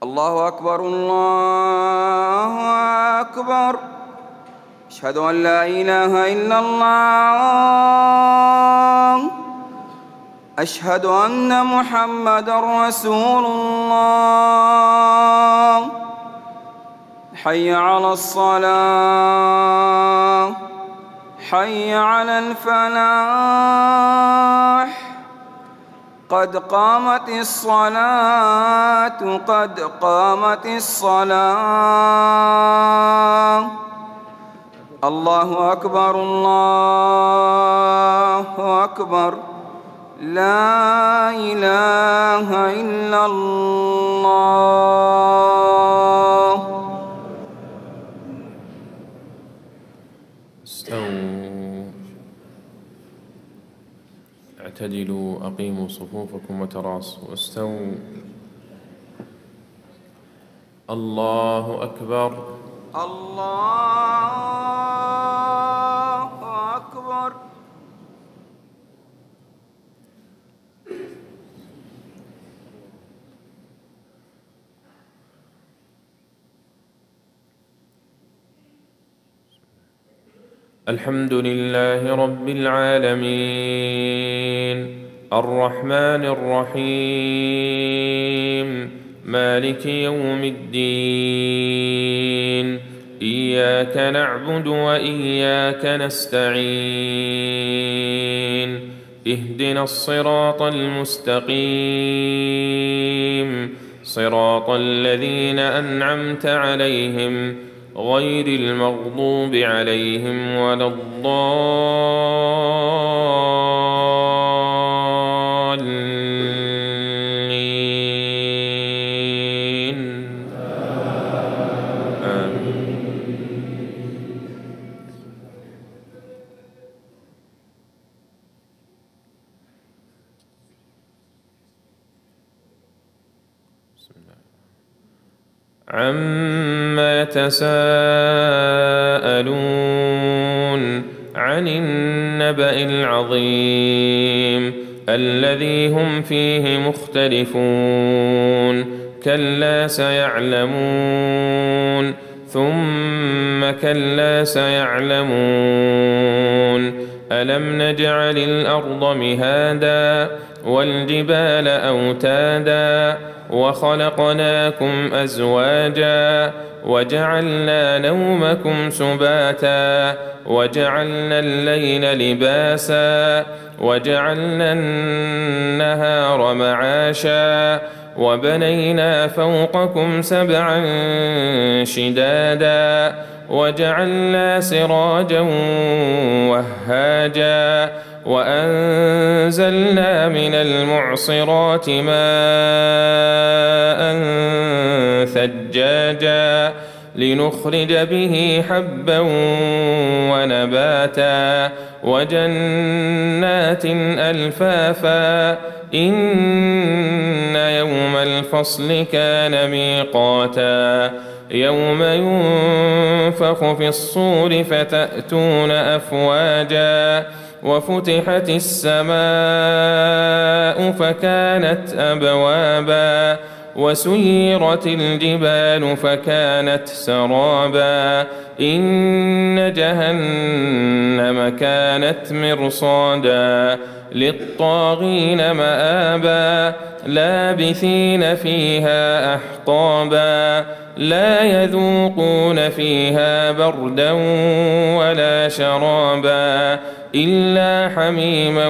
الله أكبر الله أكبر. أشهد أن لا إله إلا الله. أشهد أن محمدًا رسول الله. حي على الصلاة، حي على الفلاح. قد قامت الصلاة، قد قامت الصلاة. الله أكبر الله أكبر. لا إله إلا الله. استووا، اعتدلوا، أقيموا صفوفكم وتراصوا واستووا. الله أكبر الله أكبر. الحمد لله رب العالمين، الرحمن الرحيم، مالك يوم الدين. إياك نعبد وإياك نستعين. اهدنا الصراط المستقيم، صراط الذين أنعمت عليهم غير المغضوب عليهم ولا الضالين. آمين. بسم الله. عما يتساءلون عن النبأ العظيم الذي هم فيه مختلفون. كلا سيعلمون ثم كلا سيعلمون. ألم نجعل الأرض مهادا والجبال أوتادا وخلقناكم أزواجا وجعلنا نومكم سباتا وجعلنا الليل لباسا وجعلنا النهار معاشا وبنينا فوقكم سبعا شدادا وجعلنا سراجا وهاجا وأنزلنا من المعصرات ماء ثجاجا لنخرج به حبا ونباتا وجنات ألفافا. إن يوم الفصل كان ميقاتا. يوم ينفخ في الصور فتأتون أفواجا وفتحت السماء فكانت أبوابا وسيرت الجبال فكانت سرابا. إن جهنم كانت مرصادا للطاغين مآبا لابثين فيها أحقابا لا يذوقون فيها بردا ولا شرابا إلا حميما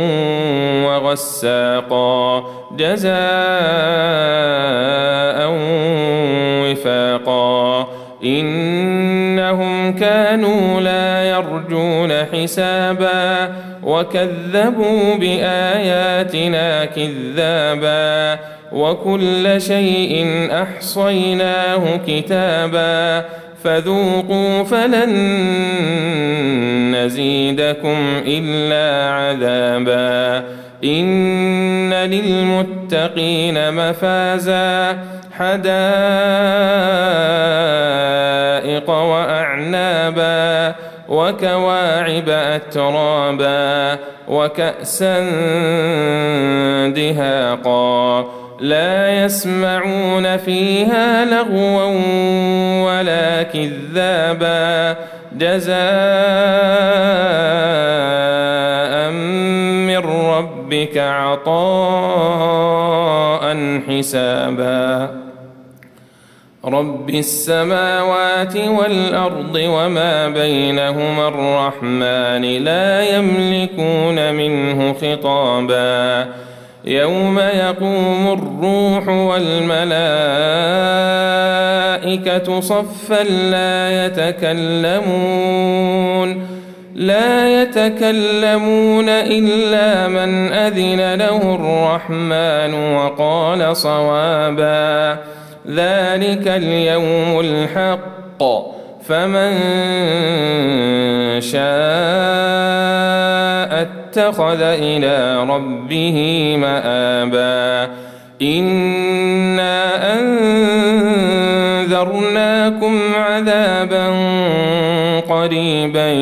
وغساقا جزاء وفاقا. إنهم كانوا لا يرجون حسابا وكذبوا بآياتنا كذابا وكل شيء أحصيناه كتابا فذوقوا فلن نزيدكم إلا عذابا. إن للمتقين مفازا حدائق وأعنابا وكواعب أترابا وكأسا دهاقا لا يسمعون فيها لغوا ولا كذابا جزاء من ربك عطاء حسابا رب السماوات والأرض وما بينهما الرحمن لا يملكون منه خطابا يوم يقوم الروح والملائكة صفا لا يتكلمون إلا من أذن له الرحمن وقال صوابا ذلك اليوم الحق فمن شاء اتخذ إلى ربه مآبا إنا أنذرناكم عذابا قريبا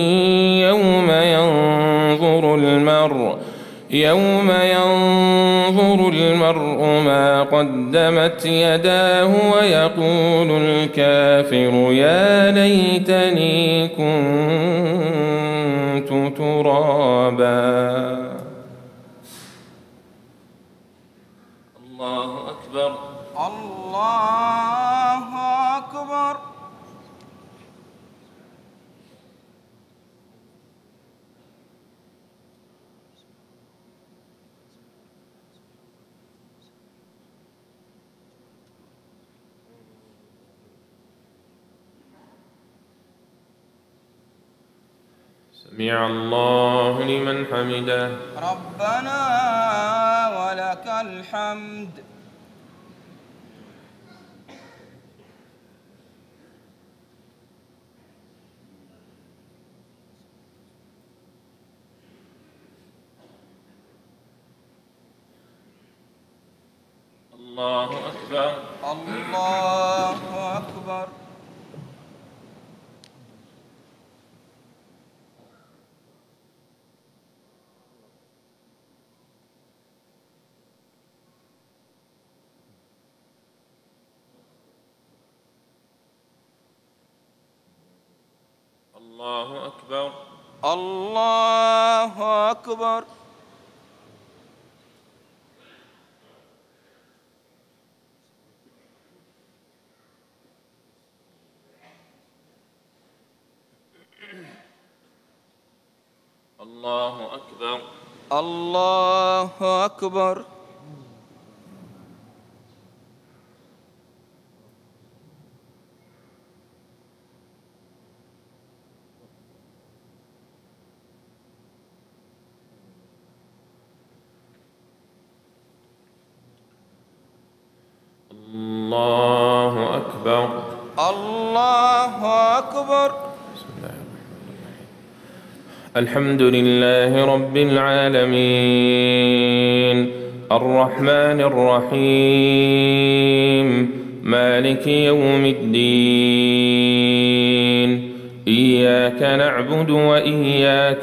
يوم ينظر المرء ما قدمت يداه ويقول الكافر يا ليتني كنت ترابا. الله أكبر الله أكبر. سمع الله لمن حمده ربنا ولك الحمد. الله أكبر الله أكبر. الله أكبر الله أكبر. الله أكبر الله أكبر. الله أكبر الله أكبر. الحمد لله رب العالمين الرحمن الرحيم مالك يوم الدين إياك نعبد وإياك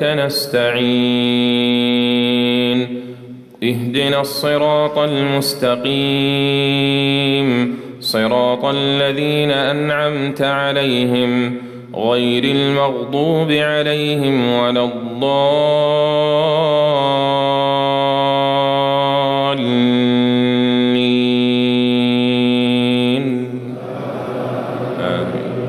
نستعين اهدنا الصراط المستقيم صراط الذين أنعمت عليهم غير المغضوب عليهم ولا الضالين آمين.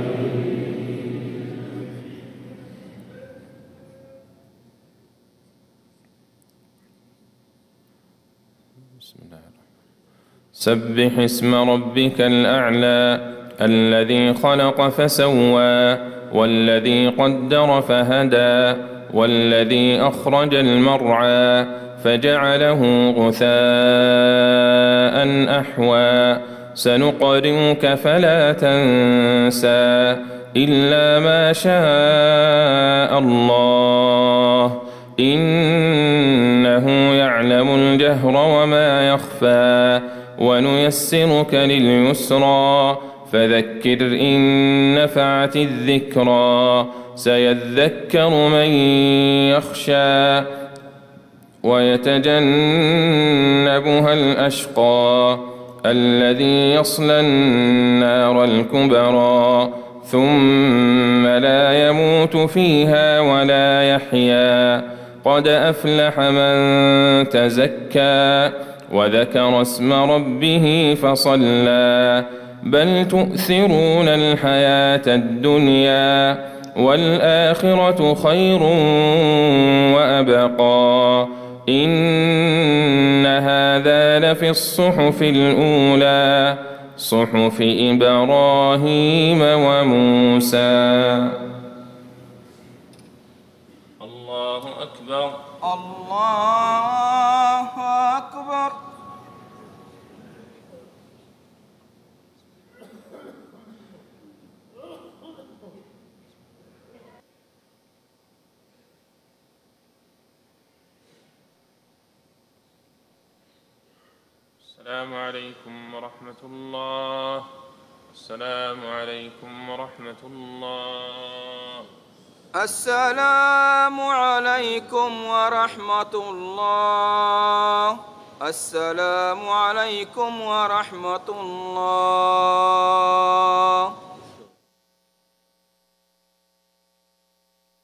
بسم الله سبح اسم ربك الأعلى الذي خلق فسوى والذي قدر فهدى والذي أخرج المرعى فجعله غثاء أحوى سنقرئك فلا تنسى إلا ما شاء الله إنه يعلم الجهر وما يخفى ونيسرك لليسرى فذكر إن نفعت الذكرى سيذكر من يخشى ويتجنبها الأشقى الذي يصلى النار الكبرى ثم لا يموت فيها ولا يحيا. قد أفلح من تزكى وذكر اسم ربه فصلى بل تؤثرون الحياة الدنيا والآخرة خير وأبقى. إن هذا لفي الصحف الأولى صحف إبراهيم وموسى. الله أكبر. الله أكبر. السلام عليكم ورحمة الله. السلام عليكم ورحمة الله. السلام عليكم ورحمة الله. السلام عليكم ورحمة الله.